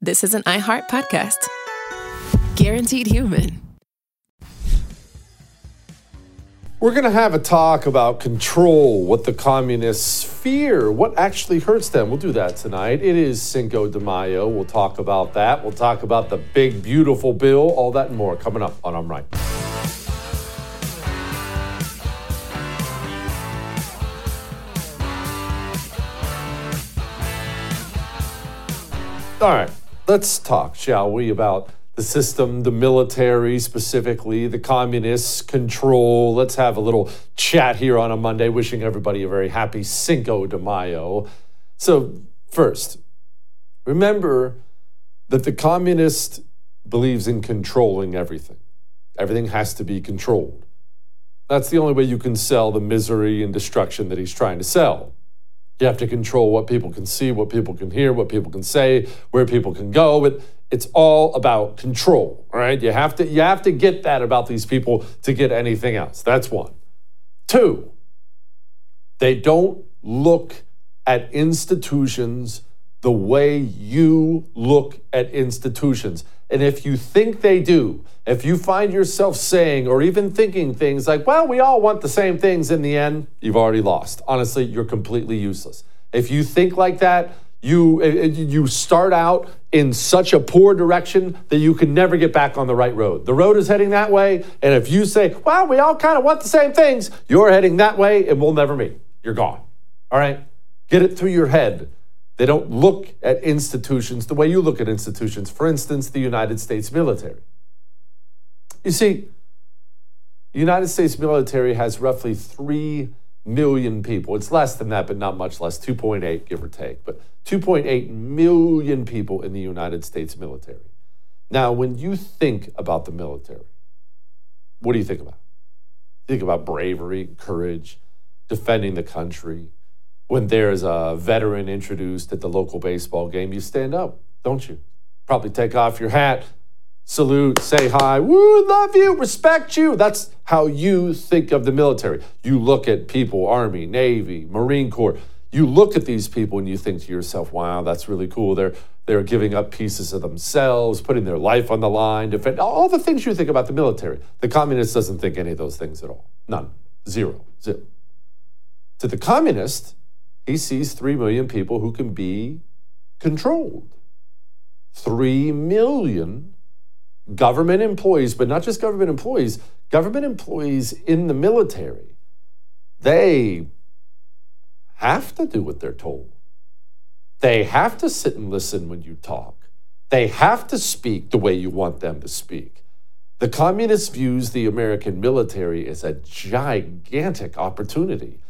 this is an iHeart podcast. Guaranteed Human. We're going to have a talk about control, what the communists fear, what actually hurts them. We'll do that tonight. It is Cinco de Mayo. We'll talk about that. We'll talk about the big, beautiful bill, all that and more coming up on I'm Right. All right, let's talk, shall we, about the system, the military specifically, the communists' control. Let's have a little chat here on a Monday, wishing everybody a very happy Cinco de Mayo. So first, remember that the communist believes in controlling everything. Everything has to be controlled. That's the only way you can sell the misery and destruction that he's trying to sell. You have to control what people can see, what people can hear, what people can say, where people can go. But it's all about control, all right? You have to get that about these people to get anything else. That's one. Two, they don't look at institutions the way you look at institutions. And if you think they do, if you find yourself saying or even thinking things like, well, we all want the same things in the end, you've already lost. Honestly, you're completely useless. If you think like that, you start out in such a poor direction that you can never get back on the right road. The road is heading that way, and if you say, well, we all kind of want the same things, you're heading that way, and we'll never meet. You're gone. All right? Get it through your head. They don't look at institutions the way you look at institutions. For instance, the United States military. You see, the United States military has roughly 3 million people. It's less than that, but not much less, 2.8, give or take. But 2.8 million people in the United States military. Now, when you think about the military, what do you think about? You think about bravery, courage, defending the country. When there's a veteran introduced at the local baseball game, you stand up, don't you? Probably take off your hat, salute, say hi, woo, love you, respect you. That's how you think of the military. You look at people, Army, Navy, Marine Corps. You look at these people and you think to yourself, wow, that's really cool. They're giving up pieces of themselves, putting their life on the line, defend all the things you think about the military. The communist doesn't think any of those things at all. None. Zero. To the communist, he sees 3 million people who can be controlled. 3 million government employees, but not just government employees in the military. They have to do what they're told. They have to sit and listen when you talk. They have to speak the way you want them to speak. The communist views the American military as a gigantic opportunity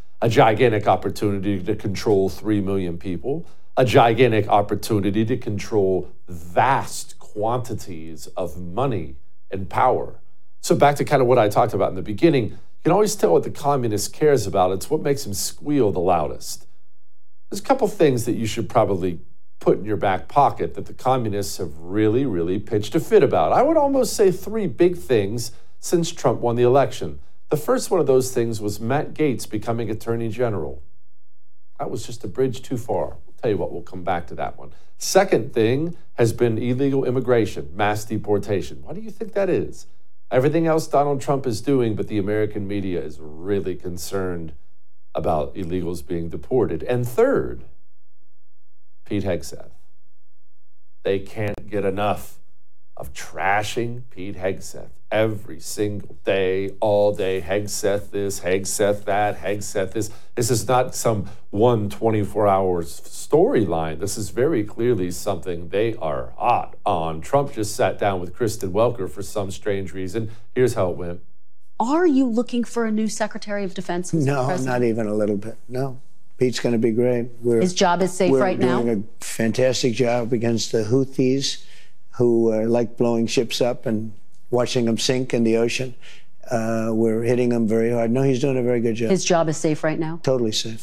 to control 3 million people, a gigantic opportunity to control vast quantities of money and power. So back to kind of what I talked about in the beginning, you can always tell what the communist cares about. It's what makes him squeal the loudest. There's a couple things that you should probably put in your back pocket that the communists have really, really pitched a fit about. I would almost say 3 big things since Trump won the election. The first one of those things was Matt Gaetz becoming Attorney General. That was just a bridge too far. I'll tell you what, we'll come back to that one. Second thing has been illegal immigration, mass deportation. Why do you think that is? Everything else Donald Trump is doing, but the American media is really concerned about illegals being deported. And third, Pete Hegseth. They can't get enough of trashing Pete Hegseth every single day, all day. Hegseth this, Hegseth that, Hegseth this. This is not some 24-hour storyline. This is very clearly something they are hot on. Trump just sat down with Kristen Welker for some strange reason. Here's how it went. Are you looking for a new Secretary of Defense? No, not even a little bit. No. Pete's going to be great. His job is safe right now? We're doing a fantastic job against the Houthis, who like blowing ships up and watching them sink in the ocean. We're hitting them very hard. No, he's doing a very good job. His job is safe right now? Totally safe.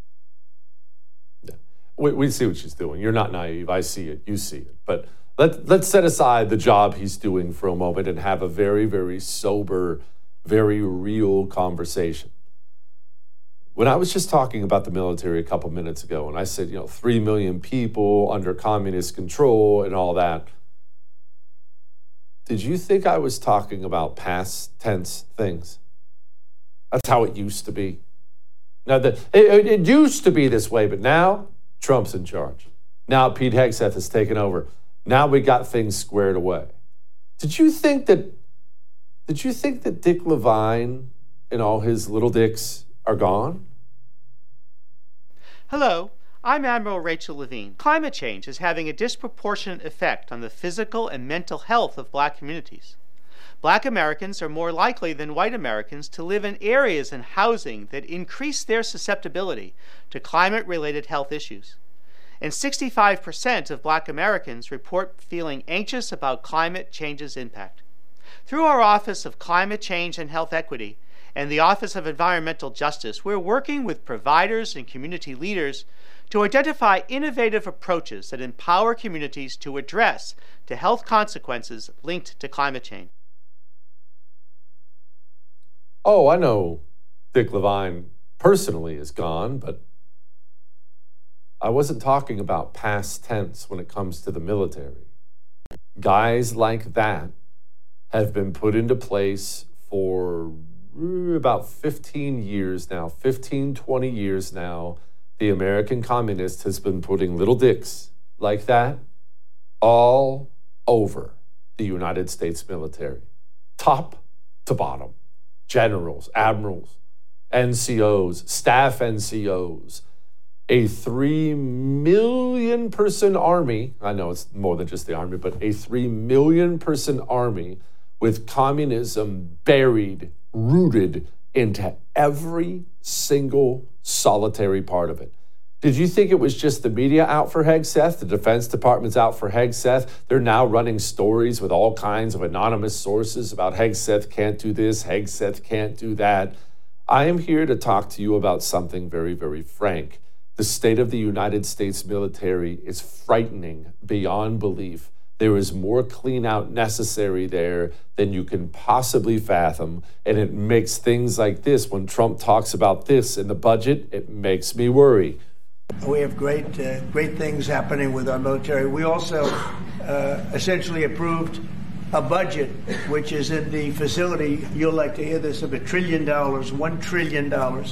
Yeah. We see what she's doing. You're not naive. I see it. You see it. But let's set aside the job he's doing for a moment and have a very, very sober, very real conversation. When I was just talking about the military a couple minutes ago, and I said, 3 million people under communist control and all that, did you think I was talking about past tense things? That's how it used to be. Now, it used to be this way, but now Trump's in charge. Now Pete Hegseth has taken over. Now we got things squared away. Did you think that Dick Levine and all his little dicks are gone? Hello, I'm Admiral Rachel Levine. Climate change is having a disproportionate effect on the physical and mental health of Black communities. Black Americans are more likely than white Americans to live in areas and housing that increase their susceptibility to climate-related health issues. And 65% of Black Americans report feeling anxious about climate change's impact. Through our Office of Climate Change and Health Equity and the Office of Environmental Justice, we're working with providers and community leaders to identify innovative approaches that empower communities to address the health consequences linked to climate change. Oh, I know Dick Levine personally is gone, but I wasn't talking about past tense when it comes to the military. Guys like that have been put into place for about 15 years now, 20 years now. The American communist has been putting little dicks like that all over the United States military, top to bottom. Generals, admirals, NCOs, staff NCOs, a 3 million person army. I know it's more than just the army, but a 3 million person army with communism buried, rooted into every single solitary part of it. Did you think it was just the media out for Hegseth? The Defense Department's out for Hegseth. They're now running stories with all kinds of anonymous sources about Hegseth can't do this, Hegseth can't do that. I am here to talk to you about something very, very frank. The state of the United States military is frightening beyond belief. There is more clean out necessary there than you can possibly fathom. And it makes things like this, when Trump talks about this in the budget, it makes me worry. We have great things happening with our military. We also essentially approved a budget which is in the facility, you'll like to hear this, of $1 trillion, $1 trillion.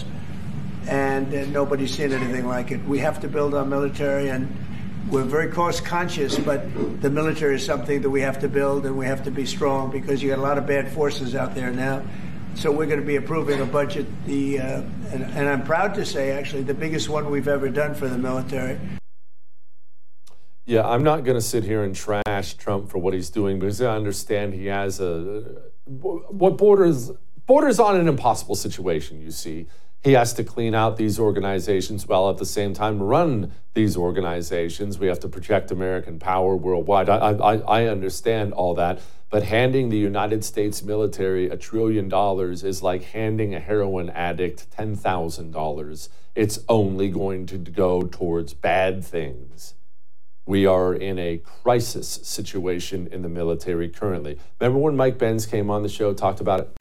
And nobody's seen anything like it. We have to build our military, and we're very cost conscious, but the military is something that we have to build, and we have to be strong because you got a lot of bad forces out there now. So we're going to be approving a budget, and I'm proud to say, actually, the biggest one we've ever done for the military. Yeah, I'm not going to sit here and trash Trump for what he's doing, because I understand he has what borders on an impossible situation, you see. He has to clean out these organizations while at the same time run these organizations. We have to protect American power worldwide. I understand all that. But handing the United States military $1 trillion is like handing a heroin addict $10,000. It's only going to go towards bad things. We are in a crisis situation in the military currently. Remember when Mike Benz came on the show, talked about it?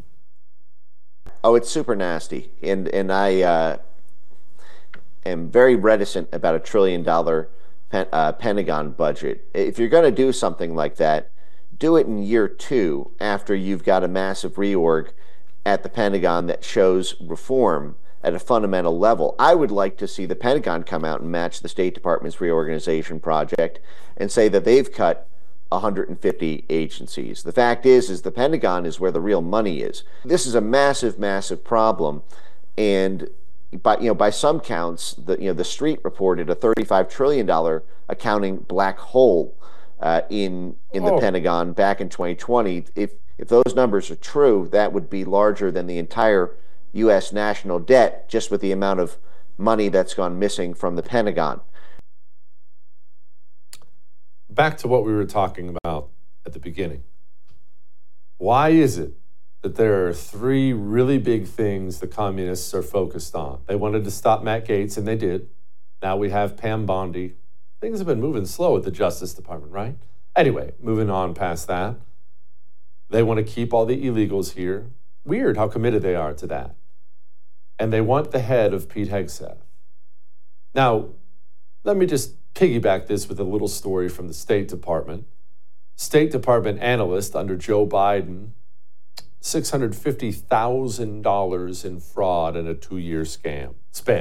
Oh, it's super nasty. And I am very reticent about $1 trillion Pentagon budget. If you're going to do something like that, do it in year 2 after you've got a massive reorg at the Pentagon that shows reform at a fundamental level. I would like to see the Pentagon come out and match the State Department's reorganization project and say that they've cut 150 agencies. The fact is the Pentagon is where the real money is. This is a massive, massive problem, and by some counts, the Street reported a $35 trillion accounting black hole in the Pentagon back in 2020. If those numbers are true, that would be larger than the entire U.S. national debt, just with the amount of money that's gone missing from the Pentagon. Back to what we were talking about at the beginning. Why is it that there are 3 really big things the communists are focused on? They wanted to stop Matt Gaetz, and they did. Now we have Pam Bondi. Things have been moving slow at the Justice Department, right? Anyway, moving on past that. They want to keep all the illegals here. Weird how committed they are to that. and they want the head of Pete Hegseth. Now, let me just piggyback this with a little story from the State Department. State Department analyst under Joe Biden, $650,000 in fraud in a 2-year span.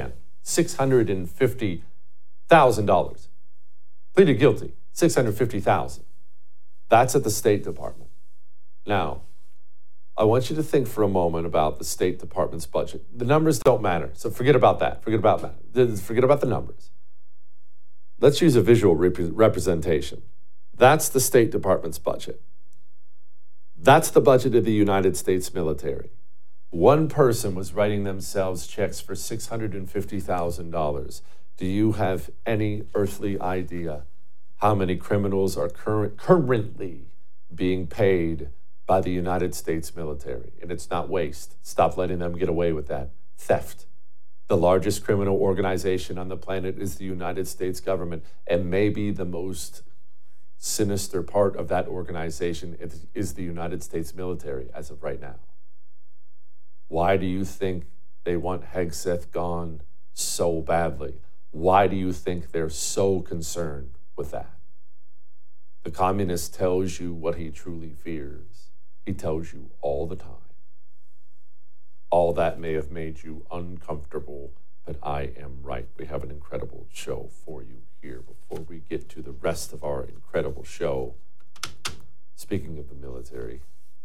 $650,000. Pleaded guilty, $650,000. That's at the State Department. Now, I want you to think for a moment about the State Department's budget. The numbers don't matter, so forget about that. Forget about the numbers. Let's use a visual representation. That's the State Department's budget. That's the budget of the United States military. One person was writing themselves checks for $650,000. Do you have any earthly idea how many criminals are currently being paid by the United States military? And it's not waste. Stop letting them get away with that. Theft. The largest criminal organization on the planet is the United States government, and maybe the most sinister part of that organization is the United States military as of right now. Why do you think they want Hegseth gone so badly? Why do you think they're so concerned with that? The communist tells you what he truly fears. He tells you all the time. All that may have made you uncomfortable, but I am right. We have an incredible show for you here before we get to the rest of our incredible show. Speaking of the military,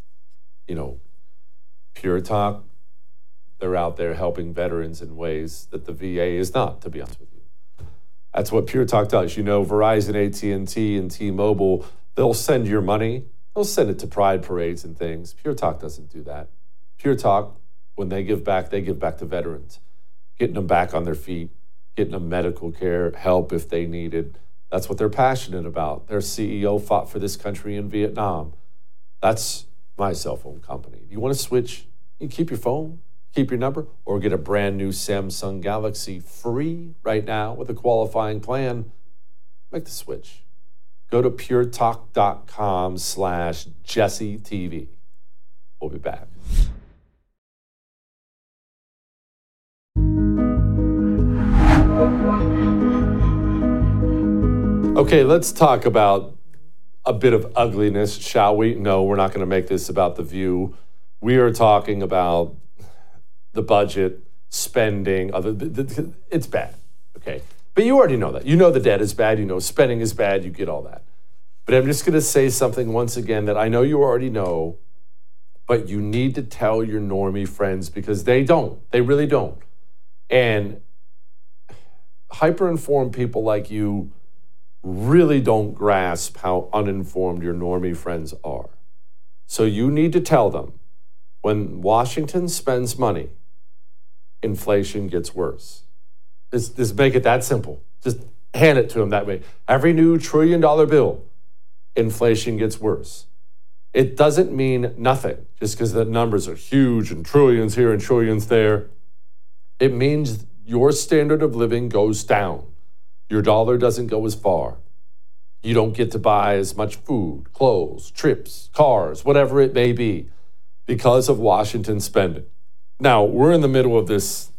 Pure Talk, they're out there helping veterans in ways that the VA is not, to be honest with you. That's what Pure Talk does. Verizon, AT&T, and T-Mobile, they'll send your money. They'll send it to pride parades and things. Pure Talk doesn't do that. Pure Talk, when they give back to veterans, getting them back on their feet, getting them medical care, help if they need it. That's what they're passionate about. Their CEO fought for this country in Vietnam. That's my cell phone company. You want to switch? You keep your phone, keep your number, or get a brand new Samsung Galaxy free right now with a qualifying plan. Make the switch. Go to puretalk.com/JesseTV. We'll be back. Okay, let's talk about a bit of ugliness, shall we? No, we're not going to make this about The View. We are talking about the budget, spending. It's bad, okay? But you already know that. You know the debt is bad. You know spending is bad. You get all that. But I'm just going to say something once again that I know you already know, but you need to tell your normie friends because they don't. They really don't. And hyper-informed people like you really don't grasp how uninformed your normie friends are. So you need to tell them, when Washington spends money, inflation gets worse. Just make it that simple. Just hand it to them that way. Every new $1 trillion bill, inflation gets worse. It doesn't mean nothing just because the numbers are huge and trillions here and trillions there. It means your standard of living goes down. Your dollar doesn't go as far. You don't get to buy as much food, clothes, trips, cars, whatever it may be, because of Washington spending. Now, we're in the middle of this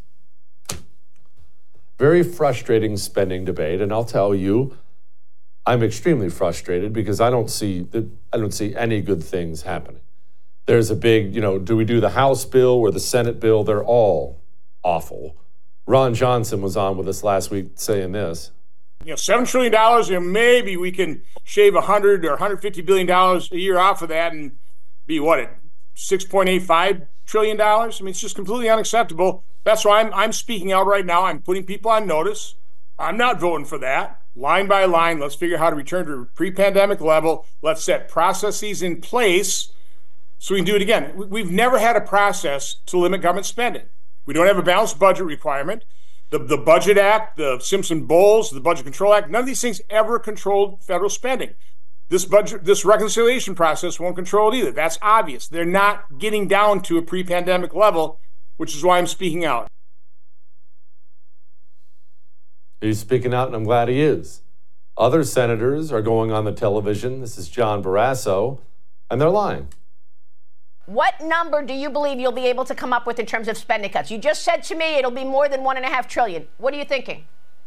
very frustrating spending debate, and I'll tell you, I'm extremely frustrated because I don't see any good things happening. There's a big, do we do the House bill or the Senate bill? They're all awful. Ron Johnson was on with us last week saying this. $7 trillion, maybe we can shave $100 or $150 billion a year off of that and be at $6.85 trillion? I mean, it's just completely unacceptable. That's why I'm speaking out right now. I'm putting people on notice. I'm not voting for that. Line by line, let's figure out how to return to a pre-pandemic level. Let's set processes in place so we can do it again. We've never had a process to limit government spending. We don't have a balanced budget requirement. The Budget Act, the Simpson-Bowles, the Budget Control Act, none of these things ever controlled federal spending. This reconciliation process won't control it either. That's obvious. They're not getting down to a pre-pandemic level, which is why I'm speaking out. He's speaking out, and I'm glad he is. Other senators are going on the television. This is John Barrasso, and they're lying. What number do you believe you'll be able to come up with in terms of spending cuts? You just said to me it'll be more than $1.5 trillion. What are you thinking?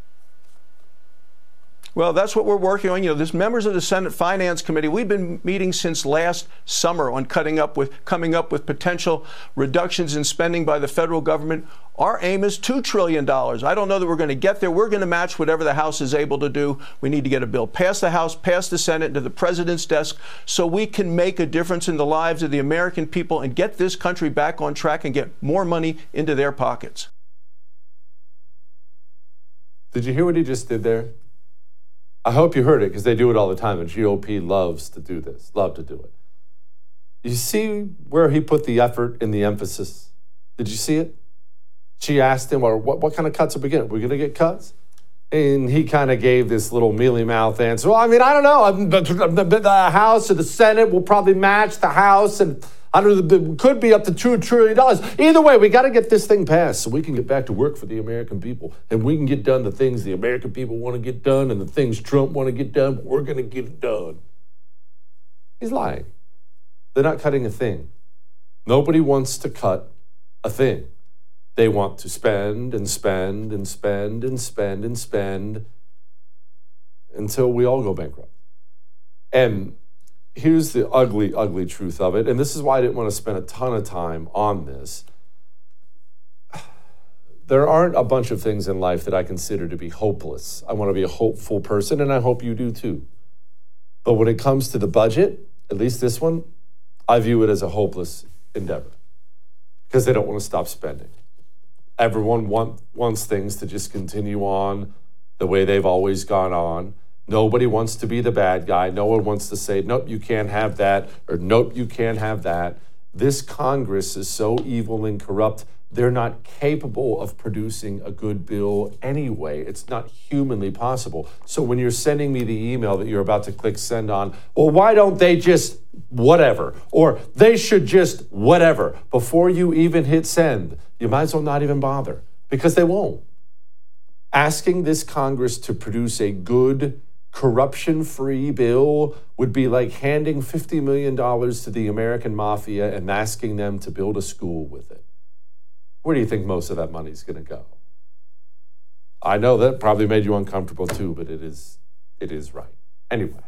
Well, that's what we're working on. This members of the Senate Finance Committee, we've been meeting since last summer on coming up with potential reductions in spending by the federal government. Our aim is $2 trillion. I don't know that we're going to get there. We're going to match whatever the House is able to do. We need to get a bill past the House, past the Senate, to the president's desk, so we can make a difference in the lives of the American people and get this country back on track and get more money into their pockets. Did you hear what he just did there? I hope you heard it, because they do it all the time. The GOP loves to do this, love to do it. You see where he put the effort and the emphasis? Did you see it? She asked him, what kind of cuts are we getting? Are we going to get cuts? And he kind of gave this little mealy-mouthed answer. Well, I mean, I don't know. The House or the Senate will probably match the House, and I don't know, it could be up to $2 trillion. Either way, we got to get this thing passed so we can get back to work for the American people, and we can get done the things the American people want to get done and the things Trump want to get done. But we're going to get it done. He's lying. They're not cutting a thing. Nobody wants to cut a thing. They want to spend and spend and spend and spend and spend until we all go bankrupt. And here's the ugly, ugly truth of it, and this is why I didn't want to spend a ton of time on this. There aren't a bunch of things in life that I consider to be hopeless. I want to be a hopeful person, and I hope you do too. But when it comes to the budget, at least this one, I view it as a hopeless endeavor because they don't want to stop spending. Everyone wants things to just continue on the way they've always gone on. Nobody wants to be the bad guy. No one wants to say, nope, you can't have that, or nope, you can't have that. This Congress is so evil and corrupt, they're not capable of producing a good bill anyway. It's not humanly possible. So when you're sending me the email that you're about to click send on, well, why don't they just whatever? Or they should just whatever. Before you even hit send, you might as well not even bother, because they won't. Asking this Congress to produce a good, corruption-free bill would be like handing $50 million to the American mafia and asking them to build a school with it. Where do you think most of that money is going to go? I know that probably made you uncomfortable too, but it is right. Anyway,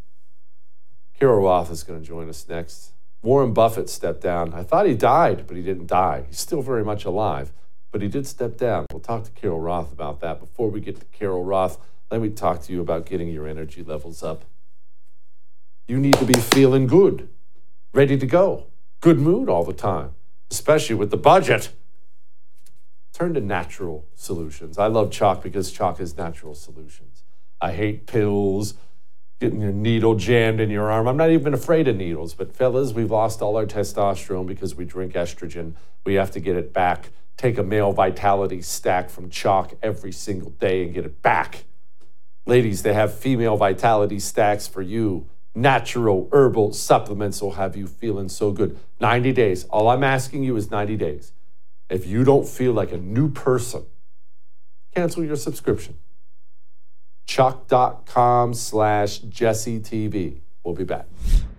Carol Roth is going to join us next. Warren Buffett stepped down. I thought he died, but he didn't die. He's still very much alive, but he did step down. We'll talk to Carol Roth about that. Before we get to Carol Roth, let me talk to you about getting your energy levels up. You need to be feeling good, ready to go, good mood all the time, especially with the budget. Turn to natural solutions. I love Choq because Choq is natural solutions. I hate pills, getting your needle jammed in your arm. I'm not even afraid of needles, but fellas, we've lost all our testosterone because we drink estrogen. We have to get it back. Take a male vitality stack from Choq every single day and get it back. Ladies, they have female vitality stacks for you. Natural herbal supplements will have you feeling so good. 90 days. All I'm asking you is 90 days. If you don't feel like a new person, cancel your subscription. Choq.com/JesseTV. We'll be back.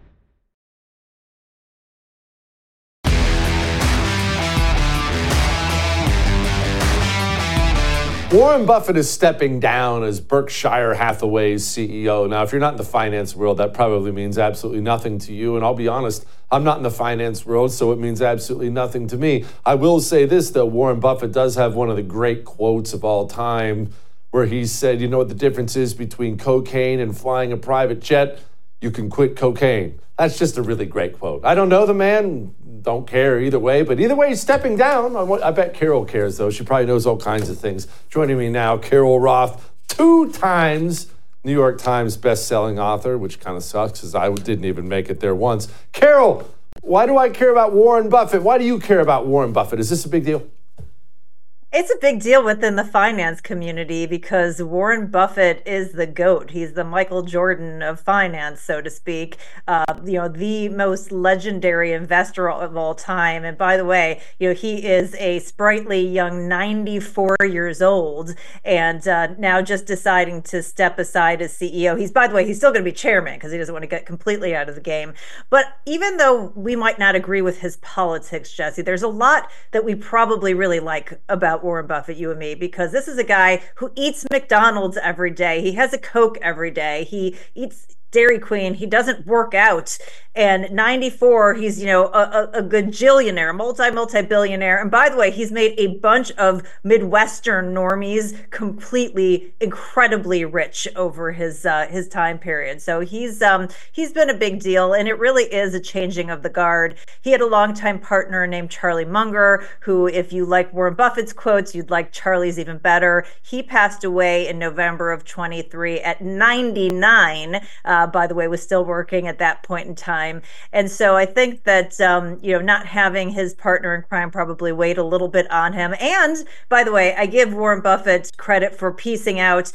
Warren Buffett is stepping down as Berkshire Hathaway's CEO. Now, if you're not in the finance world, that probably means absolutely nothing to you. And I'll be honest, I'm not in the finance world, so it means absolutely nothing to me. I will say this, though. Warren Buffett does have one of the great quotes of all time where he said, you know what the difference is between cocaine and flying a private jet? You can quit cocaine. That's just a really great quote. I don't know the man, don't care either way, but either way, he's stepping down. I bet Carol cares, though. She probably knows all kinds of things. Joining me now, Carol Roth, 2 times New York Times best-selling author, which kind of sucks because I didn't even make it there once. Carol, why do I care about Warren Buffett? Why do you care about Warren Buffett? Is this a big deal? It's a big deal within the finance community because Warren Buffett is the GOAT. He's the Michael Jordan of finance, so to speak. The most legendary investor of all time. And by the way, he is a sprightly young 94 years old and now just deciding to step aside as CEO. He's still going to be chairman because he doesn't want to get completely out of the game. But even though we might not agree with his politics, Jesse, there's a lot that we probably really like about Warren Buffett, you and me, because this is a guy who eats McDonald's every day. He has a Coke every day. He eats Dairy Queen. He doesn't work out. And 94, he's, a gajillionaire, multi-billionaire. And by the way, he's made a bunch of Midwestern normies completely incredibly rich over his time period. So he's been a big deal, and it really is a changing of the guard. He had a longtime partner named Charlie Munger, who, if you like Warren Buffett's quotes, you'd like Charlie's even better. He passed away in November of 23 at 99. By the way, was still working at that point in time. And so I think that, not having his partner in crime probably weighed a little bit on him. And by the way, I give Warren Buffett credit for piecing out,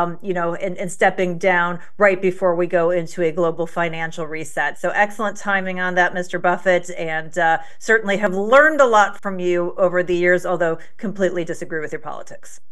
and stepping down right before we go into a global financial reset. So excellent timing on that, Mr. Buffett, and certainly have learned a lot from you over the years, although completely disagree with your politics.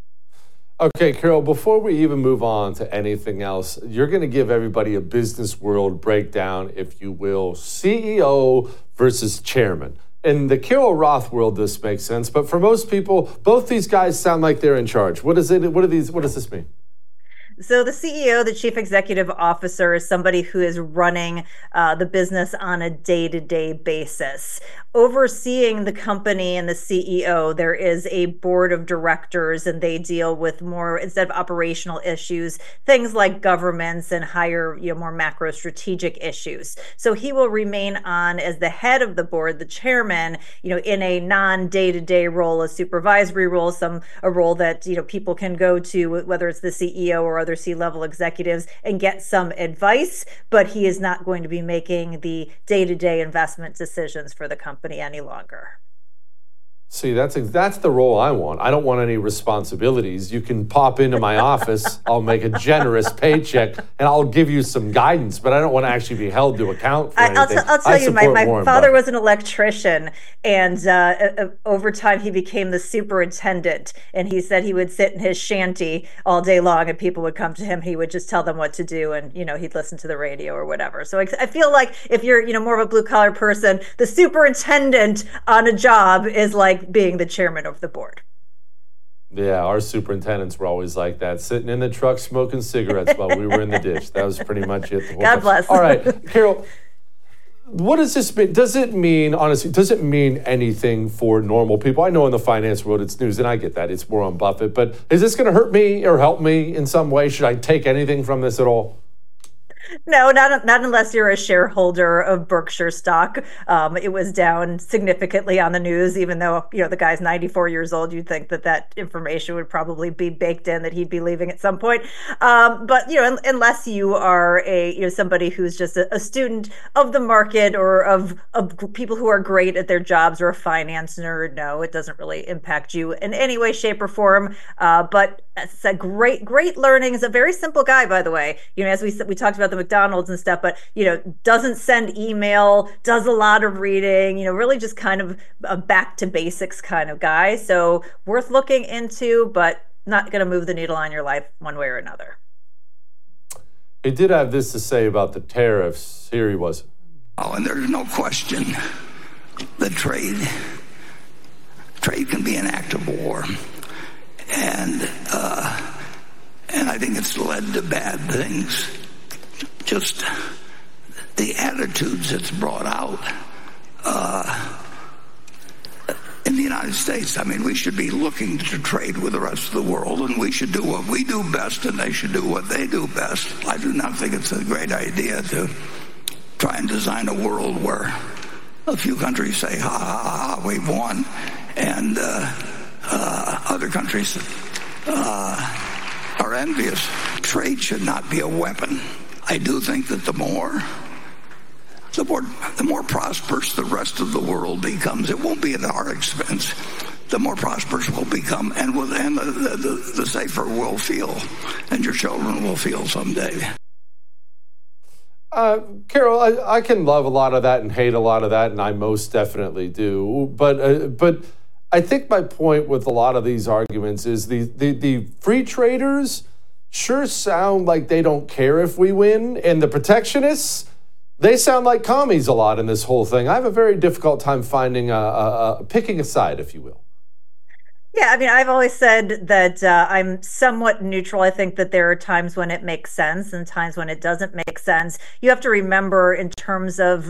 Okay, Carol, before we even move on to anything else, you're going to give everybody a business world breakdown, if you will, CEO versus chairman. In the Carol Roth world, this makes sense, but for most people, both these guys sound like they're in charge. What does this mean? So the CEO, the chief executive officer, is somebody who is running the business on a day-to-day basis. Overseeing the company and the CEO, there is a board of directors, and they deal with more, instead of operational issues, things like governments and higher, more macro strategic issues. So he will remain on as the head of the board, the chairman, in a non-day-to-day role, a supervisory role, a role that, people can go to, whether it's the CEO or other C-level executives, and get some advice, but he is not going to be making the day-to-day investment decisions for the company any longer. See, that's the role I want. I don't want any responsibilities. You can pop into my office. I'll make a generous paycheck, and I'll give you some guidance, but I don't want to actually be held to account for anything. I'll tell you, my father was an electrician, and over time he became the superintendent, and he said he would sit in his shanty all day long, and people would come to him. He would just tell them what to do, and, he'd listen to the radio or whatever. So I feel like if you're, more of a blue-collar person, the superintendent on a job is like being the chairman of the board. Yeah, our superintendents were always like that, sitting in the truck smoking cigarettes while we were in the ditch. That was pretty much it. The whole God time. Bless. All right, Carol, what does this mean? Does it mean anything for normal people? I know in the finance world it's news, and I get that. It's Warren Buffett. But is this going to hurt me or help me in some way? Should I take anything from this at all? No, not unless you're a shareholder of Berkshire stock. It was down significantly on the news, even though, the guy's 94 years old. You'd think that information would probably be baked in, that he'd be leaving at some point. But, unless you are somebody who's just a student of the market or of people who are great at their jobs or a finance nerd, no, it doesn't really impact you in any way, shape, or form. But it's a great learning. He's a very simple guy, by the way. As we talked about the McDonald's and stuff, but doesn't send email, does a lot of reading, really just kind of a back to basics kind of guy. So worth looking into, but not going to move the needle on your life one way or another. He did have this to say about the tariffs. Here he was. Oh, and there's no question that trade can be an act of war, and I think it's led to bad things. Just the attitudes it's brought out in the United States. I mean, we should be looking to trade with the rest of the world, and we should do what we do best, and they should do what they do best. I do not think it's a great idea to try and design a world where a few countries say, ha, ha, ha, we've won, and other countries are envious. Trade should not be a weapon. I do think that the more prosperous the rest of the world becomes, it won't be at our expense. the more prosperous we'll become, and the safer we'll feel, and your children will feel someday. Carol, I can love a lot of that and hate a lot of that, and I most definitely do. But I think my point with a lot of these arguments is the free traders sure sound like they don't care if we win, and the protectionists, they sound like commies a lot in this whole thing. I have a very difficult time finding picking a side, if you will. Yeah, I mean, I've always said that I'm somewhat neutral. I think that there are times when it makes sense and times when it doesn't make sense. You have to remember, in terms of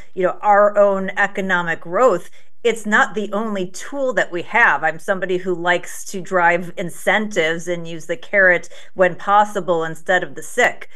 our own economic growth, it's not the only tool that we have. I'm somebody who likes to drive incentives and use the carrot when possible instead of the stick.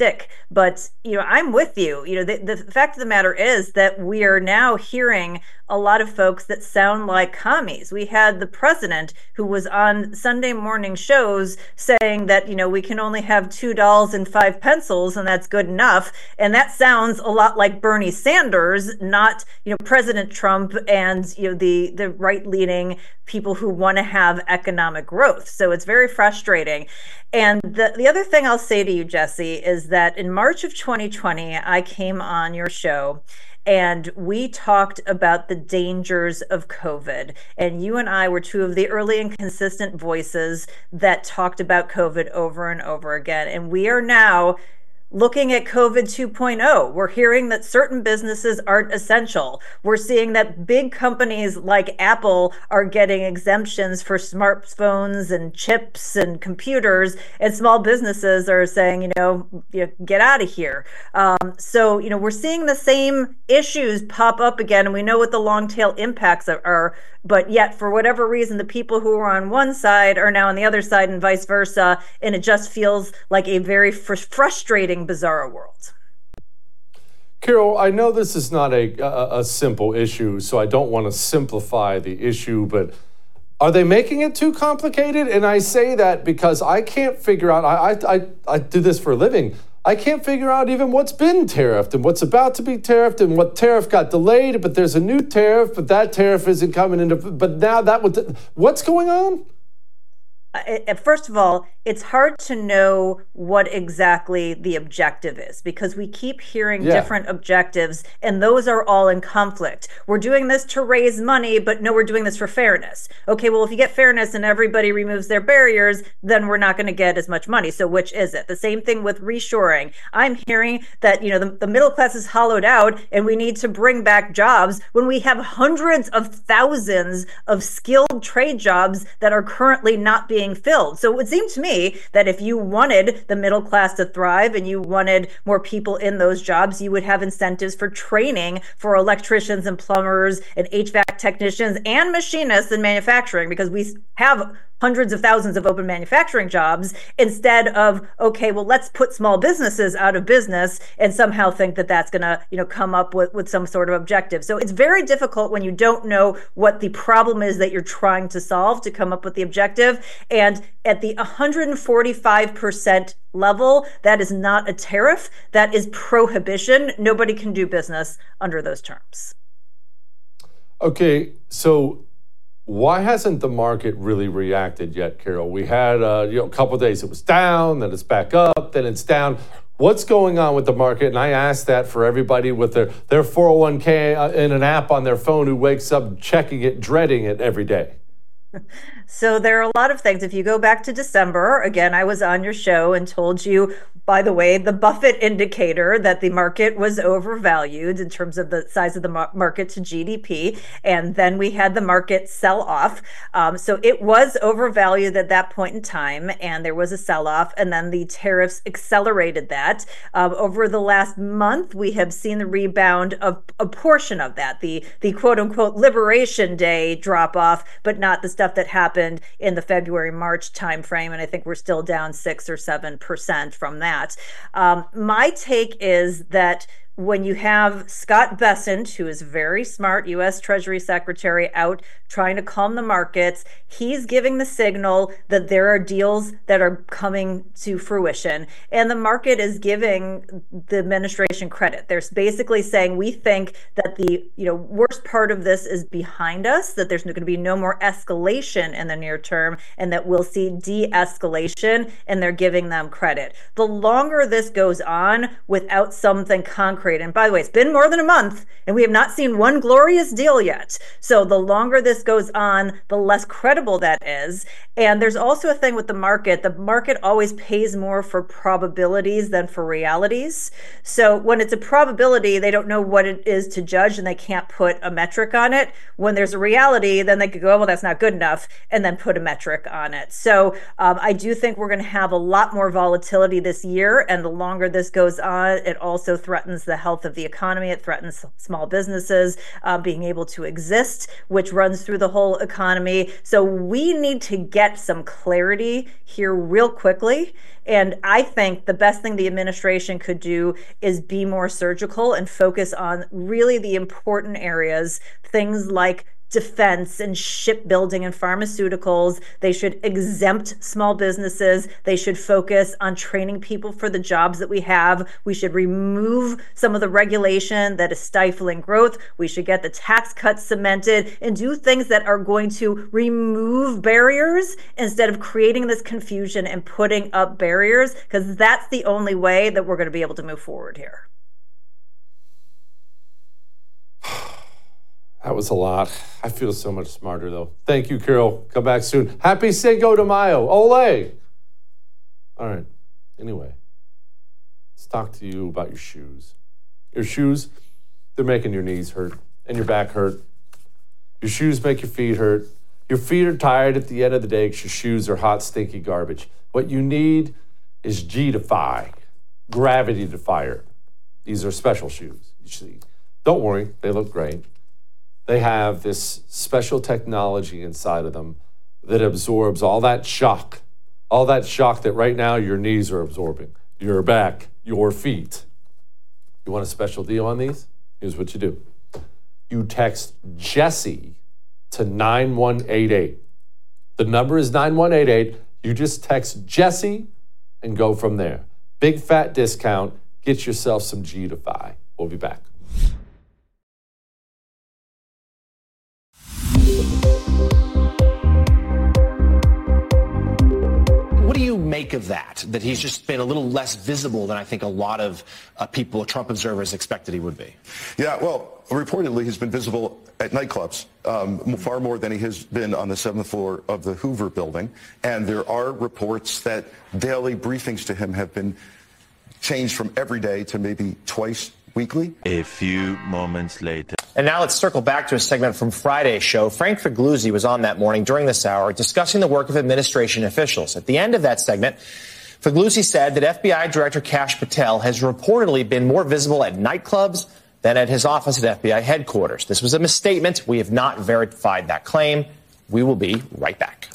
But I'm with you. The fact of the matter is that we are now hearing a lot of folks that sound like commies. We had the president who was on Sunday morning shows saying that we can only have $2 and 5 pencils, and that's good enough. And that sounds a lot like Bernie Sanders, not President Trump and the right-leaning people who want to have economic growth. So it's very frustrating. And the other thing I'll say to you, Jesse, is that in March of 2020, I came on your show and we talked about the dangers of COVID. And you and I were two of the early and consistent voices that talked about COVID over and over again. And we are now looking at COVID 2.0. We're hearing that certain businesses aren't essential. We're seeing that big companies like Apple are getting exemptions for smartphones and chips and computers, and small businesses are saying, get out of here. So we're seeing the same issues pop up again, and we know what the long tail impacts are. But yet, for whatever reason, the people who are on one side are now on the other side, and vice versa. And it just feels like a very frustrating, bizarre world. Carol, I know this is not a simple issue, so I don't want to simplify the issue, but are they making it too complicated? And I say that because I can't figure out, I do this for a living. I can't figure out even what's been tariffed and what's about to be tariffed and what tariff got delayed, but there's a new tariff, but that tariff isn't coming into, but now that would, what's going on? First of all, it's hard to know what exactly the objective is because we keep hearing different objectives, and those are all in conflict. We're doing this to raise money, but no, we're doing this for fairness. Okay, well, if you get fairness and everybody removes their barriers, then we're not going to get as much money. So which is it? The same thing with reshoring. I'm hearing that, the middle class is hollowed out and we need to bring back jobs when we have hundreds of thousands of skilled trade jobs that are currently not being filled. So it would seem to me that if you wanted the middle class to thrive and you wanted more people in those jobs, you would have incentives for training for electricians and plumbers and HVAC technicians and machinists in manufacturing, because we have hundreds of thousands of open manufacturing jobs, instead of, okay, well, let's put small businesses out of business and somehow think that that's going to, come up with some sort of objective. So it's very difficult when you don't know what the problem is that you're trying to solve to come up with the objective. And at the 145% level, that is not a tariff. That is prohibition. Nobody can do business under those terms. Okay, so why hasn't the market really reacted yet, Carol? We had a couple of days it was down, then it's back up, then it's down. What's going on with the market? And I asked that for everybody with their 401k in an app on their phone who wakes up checking it, dreading it every day. So there are a lot of things. If you go back to December, again, I was on your show and told you, by the way, the Buffett indicator that the market was overvalued in terms of the size of the market to GDP. And then we had the market sell off. So it was overvalued at that point in time, and there was a sell off. And then the tariffs accelerated that. Over the last month, we have seen the rebound of a portion of that, the quote unquote Liberation Day drop off, but not the stuff that happened in the February-March timeframe. And I think we're still down 6 or 7% from that. My take is that when you have Scott Bessent, who is very smart, U.S. Treasury Secretary, out trying to calm the markets, he's giving the signal that there are deals that are coming to fruition. And the market is giving the administration credit. They're basically saying, we think that the worst part of this is behind us, that there's going to be no more escalation in the near term, and that we'll see de-escalation, and they're giving them credit. The longer this goes on without something concrete, and by the way, it's been more than a month and we have not seen one glorious deal yet. So the longer this goes on, the less credible that is. And there's also a thing with the market. The market always pays more for probabilities than for realities. So when it's a probability, they don't know what it is to judge and they can't put a metric on it. When there's a reality, then they could go, well, that's not good enough, and then put a metric on it. So I do think we're going to have a lot more volatility this year. And the longer this goes on, it also threatens the health of the economy. It threatens small businesses being able to exist, which runs through the whole economy. So we need to get some clarity here real quickly. And I think the best thing the administration could do is be more surgical and focus on really the important areas, things like defense and shipbuilding and pharmaceuticals. They should exempt small businesses. They should focus on training people for the jobs that we have. We should remove some of the regulation that is stifling growth. We should get the tax cuts cemented and do things that are going to remove barriers instead of creating this confusion and putting up barriers, because that's the only way that we're going to be able to move forward here. That was a lot. I feel so much smarter, though. Thank you, Carol. Come back soon. Happy Cinco de Mayo. Ole! All right. Anyway, let's talk to you about your shoes. Your shoes, they're making your knees hurt and your back hurt. Your shoes make your feet hurt. Your feet are tired at the end of the day because your shoes are hot, stinky garbage. What you need is G-Defy, Gravity Defier. These are special shoes, you see. Don't worry, they look great. They have this special technology inside of them that absorbs all that shock that right now your knees are absorbing, your back, your feet. You want a special deal on these? Here's what you do. You text Jesse to 9188. The number is 9188. You just text Jesse and go from there. Big fat discount. Get yourself some G-Defy. We'll be back. What do you make of that he's just been a little less visible than I think a lot of people, Trump observers, expected he would be? Yeah, well, reportedly he's been visible at nightclubs far more than he has been on the 7th floor of the Hoover building. And there are reports that daily briefings to him have been changed from every day to maybe twice weekly. A few moments later. And now let's circle back to a segment from Friday's show. Frank Figliuzzi was on that morning during this hour discussing the work of administration officials. At the end of that segment, Figliuzzi said that FBI Director Kash Patel has reportedly been more visible at nightclubs than at his office at FBI headquarters. This was a misstatement. We have not verified that claim. We will be right back.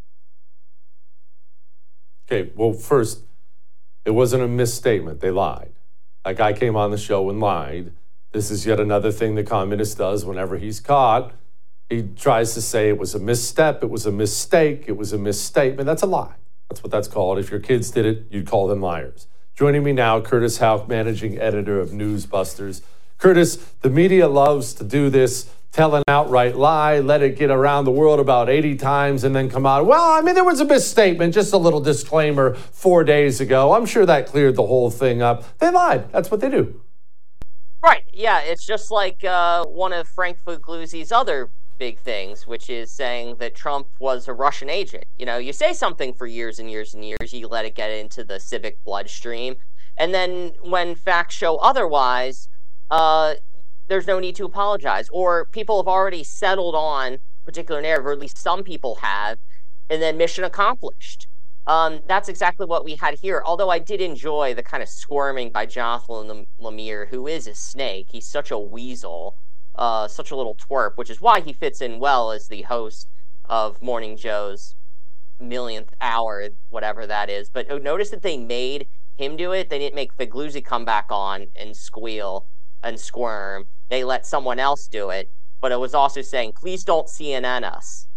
Okay, well, first, it wasn't a misstatement. They lied. That guy came on the show and lied. This is yet another thing the communist does whenever he's caught. He tries to say it was a misstep, it was a mistake, it was a misstatement. That's a lie. That's what that's called. If your kids did it, you'd call them liars. Joining me now, Curtis Houck, managing editor of Newsbusters. Curtis, the media loves to do this, tell an outright lie, let it get around the world about 80 times, and then come out, well, I mean, there was a misstatement, just a little disclaimer 4 days ago. I'm sure that cleared the whole thing up. They lied. That's what they do. Right. Yeah, it's just like one of Frank Figliuzzi's other big things, which is saying that Trump was a Russian agent. You know, you say something for years and years and years, you let it get into the civic bloodstream, and then when facts show otherwise, there's no need to apologize. Or people have already settled on a particular narrative, or at least some people have, and then mission accomplished. That's exactly what we had here. Although I did enjoy the kind of squirming by Jocelyn Lemire, who is a snake. He's such a weasel, such a little twerp, which is why he fits in well as the host of Morning Joe's millionth hour, whatever that is. But notice that they made him do it. They didn't make Figliuzzi come back on and squeal and squirm. They let someone else do it. But it was also saying, please don't CNN us.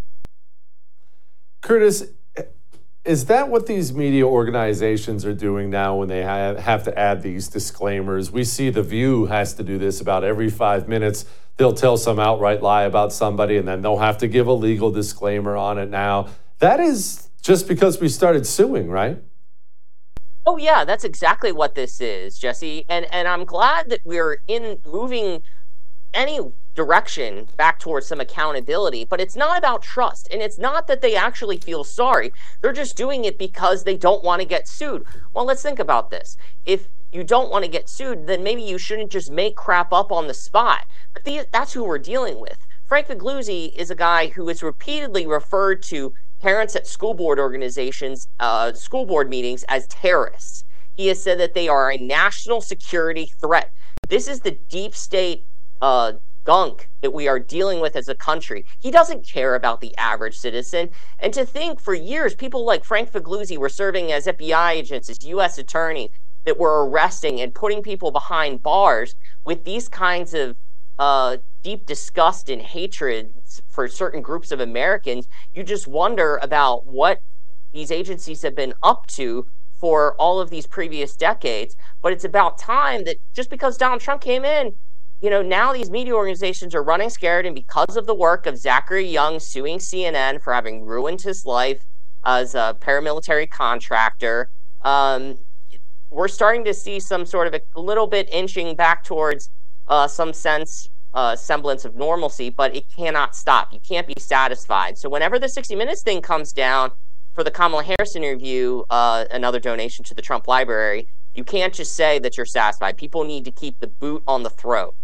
Curtis, is that what these media organizations are doing now when they have to add these disclaimers? We see The View has to do this about every 5 minutes. They'll tell some outright lie about somebody, and then they'll have to give a legal disclaimer on it now. That is just because we started suing, right? Oh, yeah, that's exactly what this is, Jesse. And I'm glad that we're moving any direction back towards some accountability, but it's not about trust. And it's not that they actually feel sorry. They're just doing it because they don't want to get sued. Well, let's think about this. If you don't want to get sued, then maybe you shouldn't just make crap up on the spot. But that's who we're dealing with. Frank Figliuzzi is a guy who has repeatedly referred to parents at school board organizations, school board meetings as terrorists. He has said that they are a national security threat. This is the deep state gunk that we are dealing with as a country. He doesn't care about the average citizen. And to think for years, people like Frank Figliuzzi were serving as FBI agents, as U.S. attorneys, that were arresting and putting people behind bars with these kinds of deep disgust and hatred for certain groups of Americans. You just wonder about what these agencies have been up to for all of these previous decades. But it's about time that just because Donald Trump came in, now these media organizations are running scared, and because of the work of Zachary Young suing CNN for having ruined his life as a paramilitary contractor, we're starting to see some sort of a little bit inching back towards some semblance of normalcy, but it cannot stop. You can't be satisfied. So whenever the 60 Minutes thing comes down for the Kamala Harris interview, another donation to the Trump Library, you can't just say that you're satisfied. People need to keep the boot on the throat.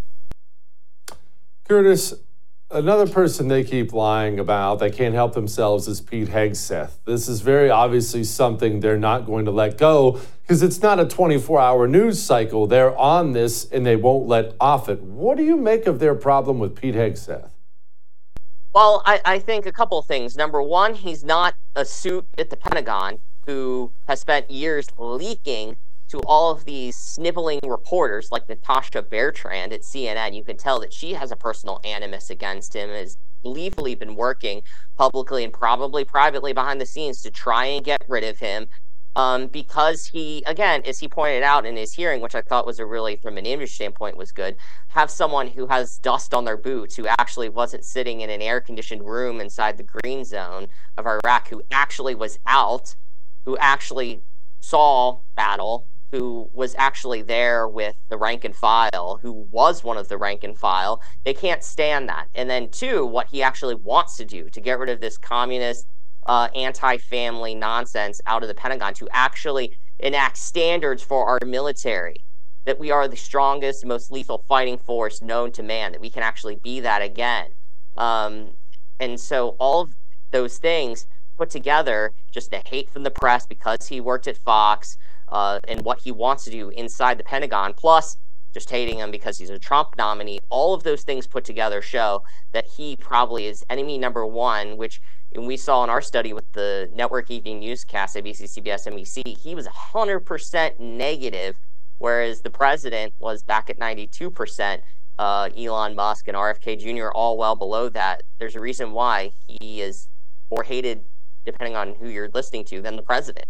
Curtis, another person they keep lying about, they can't help themselves, is Pete Hegseth. This is very obviously something they're not going to let go because it's not a 24-hour news cycle. They're on this and they won't let off it. What do you make of their problem with Pete Hegseth? Well, I think a couple of things. Number one, he's not a suit at the Pentagon who has spent years leaking to all of these sniveling reporters like Natasha Bertrand at CNN. You can tell that she has a personal animus against him, has gleefully been working publicly and probably privately behind the scenes to try and get rid of him because he, again, as he pointed out in his hearing, which I thought was a really, from an image standpoint, was good, have someone who has dust on their boots, who actually wasn't sitting in an air-conditioned room inside the green zone of Iraq, who actually was out, who actually saw battle, who was actually there with the rank and file, who was one of the rank and file. They can't stand that. And then two, what he actually wants to do to get rid of this communist, anti-family nonsense out of the Pentagon, to actually enact standards for our military, that we are the strongest, most lethal fighting force known to man, that we can actually be that again. And so all of those things put together, just the hate from the press because he worked at Fox, and what he wants to do inside the Pentagon, plus just hating him because he's a Trump nominee, all of those things put together show that he probably is enemy number one, which we saw in our study with the network evening newscast, ABC, CBS, NBC, he was 100% negative, whereas the president was back at 92%. Elon Musk and RFK Jr. all well below that. There's a reason why he is more hated, depending on who you're listening to, than the president.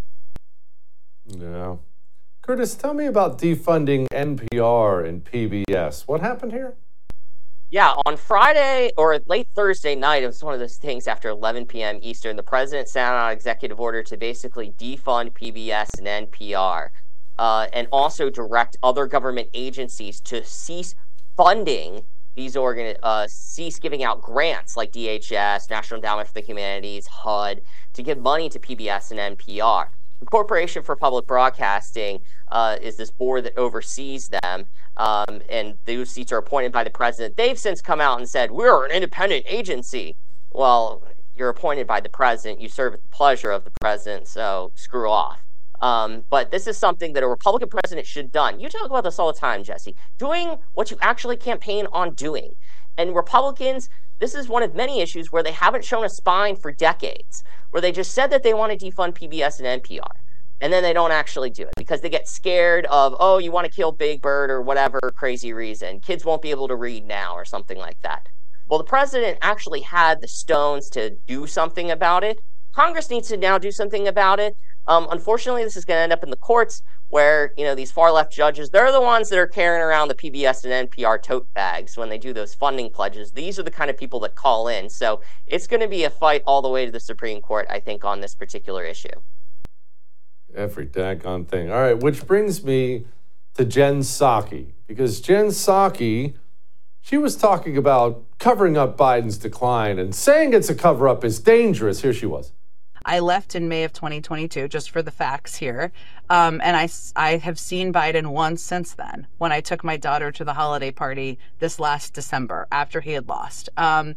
Yeah. Curtis, tell me about defunding NPR and PBS. What happened here? Yeah, on Friday or late Thursday night, it was one of those things after 11 p.m. Eastern, the president signed out an executive order to basically defund PBS and NPR, and also direct other government agencies to cease funding these cease giving out grants like DHS, National Endowment for the Humanities, HUD, to give money to PBS and NPR. The Corporation for Public Broadcasting is this board that oversees them, and those seats are appointed by the president. They've since come out and said, we're an independent agency. Well, you're appointed by the president. You serve at the pleasure of the president, so screw off. But this is something that a Republican president should have done. You talk about this all the time, Jesse. Doing what you actually campaign on doing. And Republicans, this is one of many issues where they haven't shown a spine for decades, where they just said that they want to defund PBS and NPR. and then they don't actually do it because they get scared of, oh, you want to kill Big Bird or whatever crazy reason. Kids won't be able to read now or something like that. Well, the president actually had the stones to do something about it. Congress needs to now do something about it. Unfortunately, this is going to end up in the courts where, these far-left judges, they're the ones that are carrying around the PBS and NPR tote bags when they do those funding pledges. These are the kind of people that call in. So it's going to be a fight all the way to the Supreme Court, I think, on this particular issue. Every daggone thing. All right, which brings me to Jen Psaki, because Jen Psaki, she was talking about covering up Biden's decline and saying it's a cover-up is dangerous. Here she was. I left in May of 2022, just for the facts here. And I have seen Biden once since then, when I took my daughter to the holiday party this last December after he had lost.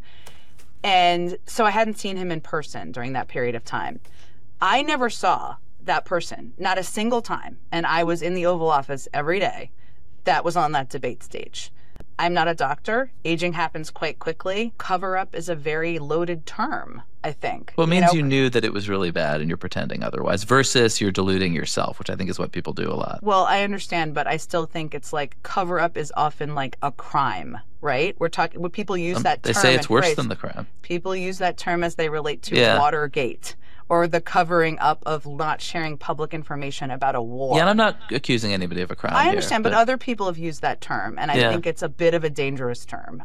And so I hadn't seen him in person during that period of time. I never saw that person, not a single time. And I was in the Oval Office every day that was on that debate stage. I'm not a doctor. Aging happens quite quickly. Cover up is a very loaded term, I think. Well, it means you knew that it was really bad and you're pretending otherwise versus you're deluding yourself, which I think is what people do a lot. Well, I understand, but I still think it's like cover up is often like a crime, right? We're talking, when people use that term. They say it's worse than the crime. People use that term as they relate to Watergate or the covering up of not sharing public information about a war. Yeah, and I'm not accusing anybody of a crime. I understand, but other people have used that term, and I think it's a bit of a dangerous term.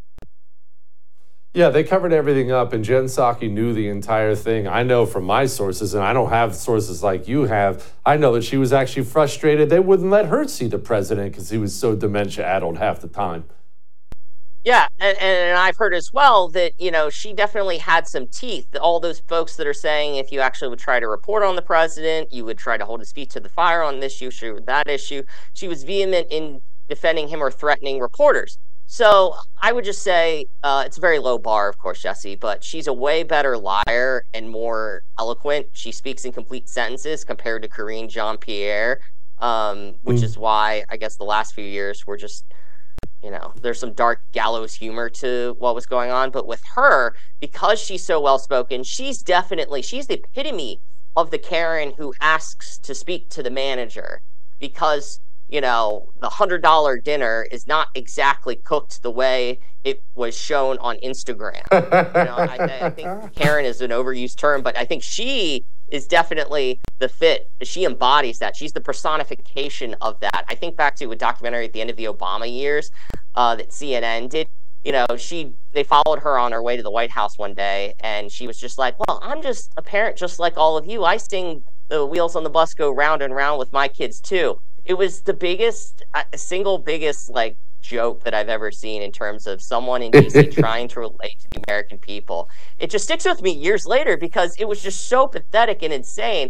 Yeah, they covered everything up, and Jen Psaki knew the entire thing. I know from my sources, and I don't have sources like you have, I know that she was actually frustrated. They wouldn't let her see the president because he was so dementia-addled half the time. Yeah, and I've heard as well that, she definitely had some teeth. All those folks that are saying if you actually would try to report on the president, you would try to hold his feet to the fire on this issue or that issue. She was vehement in defending him or threatening reporters. So I would just say it's a very low bar, of course, Jesse, but she's a way better liar and more eloquent. She speaks in complete sentences compared to Karine Jean-Pierre, which is why I guess the last few years were just, there's some dark gallows humor to what was going on. But with her, because she's so well-spoken, she's the epitome of the Karen who asks to speak to the manager because the $100 dinner is not exactly cooked the way it was shown on Instagram. I think Karen is an overused term, but I think she is definitely the fit. She embodies that. She's the personification of that. I think back to a documentary at the end of the Obama years that CNN did. They followed her on her way to the White House one day, and she was just like, well, I'm just a parent just like all of you. I sing the Wheels on the Bus Go Round and Round with my kids too. It was the single biggest joke that I've ever seen in terms of someone in DC trying to relate to the American people. It just sticks with me years later because it was just so pathetic and insane.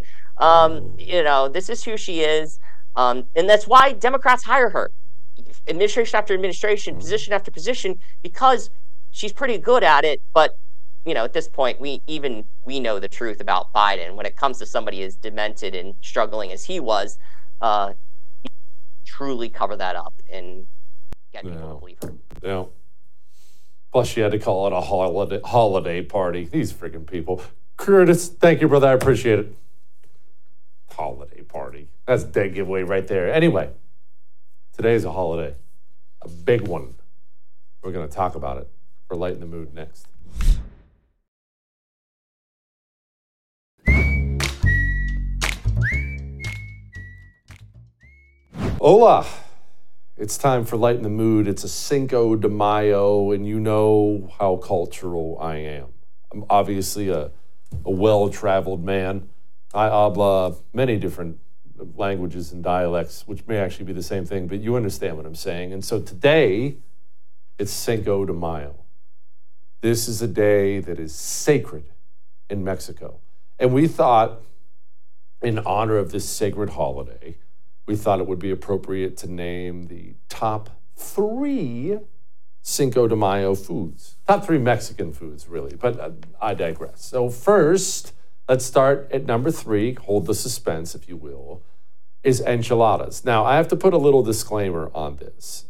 This is who she is. And that's why Democrats hire her. Administration after administration, position after position, because she's pretty good at it. But, at this point, we know the truth about Biden. When it comes to somebody as demented and struggling as he was, truly cover that up and get people to believe her. Yeah. Plus, she had to call it a holiday party. These freaking people. Curtis, thank you, brother. I appreciate it. Holiday party. That's a dead giveaway right there. Anyway, today's a holiday. A big one. We're going to talk about it for Lighten the Mood next. Hola. It's time for Lighten the Mood. It's a Cinco de Mayo, and you know how cultural I am. I'm obviously a well-traveled man. I habla many different languages and dialects, which may actually be the same thing, but you understand what I'm saying. And so today, it's Cinco de Mayo. This is a day that is sacred in Mexico. And we thought, in honor of this sacred holiday, we thought it would be appropriate to name the top 3 Cinco de Mayo foods. Top 3 Mexican foods, really, but I digress. So first, let's start at number 3, hold the suspense, if you will, is enchiladas. Now, I have to put a little disclaimer on this.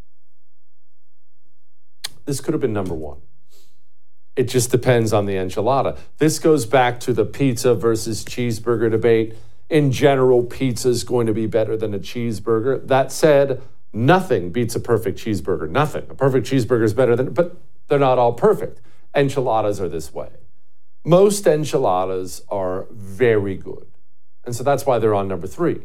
This could have been number 1. It just depends on the enchilada. This goes back to the pizza versus cheeseburger debate. In general, pizza is going to be better than a cheeseburger. That said, nothing beats a perfect cheeseburger. Nothing. A perfect cheeseburger is better than, but they're not all perfect. Enchiladas are this way. Most enchiladas are very good. And so that's why they're on number 3.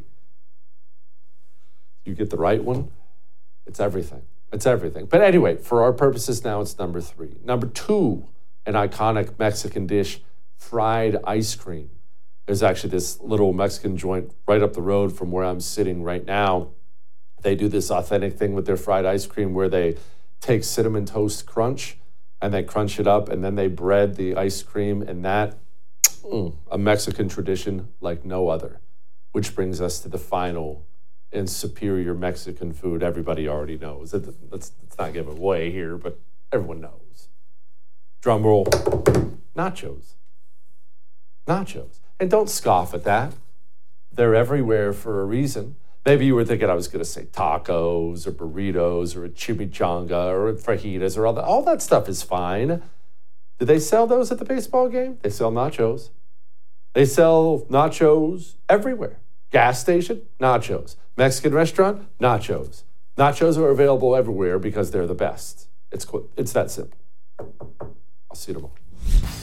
You get the right one, it's everything. It's everything. But anyway, for our purposes now, it's number 3. Number 2, an iconic Mexican dish, fried ice cream. There's actually this little Mexican joint right up the road from where I'm sitting right now. They do this authentic thing with their fried ice cream where they take Cinnamon Toast Crunch and they crunch it up and then they bread the ice cream, and that, a Mexican tradition like no other. Which brings us to the final and superior Mexican food everybody already knows. Let's not give it away here, but everyone knows. Drum roll. Nachos. Nachos. And don't scoff at that. They're everywhere for a reason. Maybe you were thinking I was going to say tacos or burritos or a chimichanga or fajitas or all that stuff is fine. Do they sell those at the baseball game? They sell nachos. They sell nachos everywhere. Gas station, nachos. Mexican restaurant, nachos. Nachos are available everywhere because they're the best. It's that simple. I'll see you tomorrow.